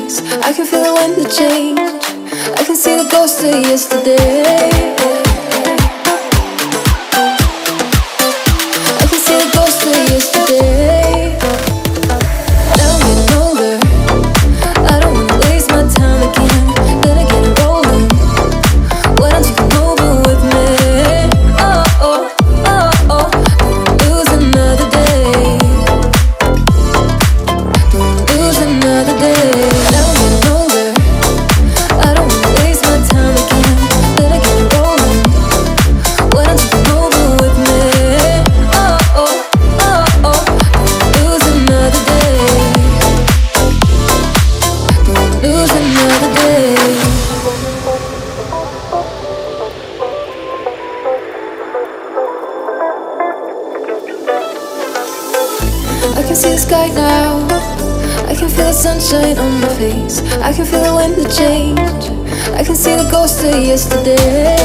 face. I can feel the wind, the change. I can see the ghost of yesterday. I can see the ghost of yesterday. Now I'm getting older. I don't wanna waste my time again. Then I get rolling. Why don't you come over with me? Oh, oh, oh, oh. Don't lose another day. Don't lose another day. Now I'm getting older. I don't wanna waste my time again. Then I get rolling. Why don't you come over with me? Oh, oh, oh, oh. Don't lose another day. Don't lose another day. I can see the sky now. I can feel the sunshine on my face. I can feel the wind, the change. I can see the ghost of yesterday.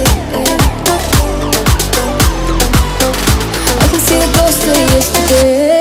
I can see the ghost of yesterday.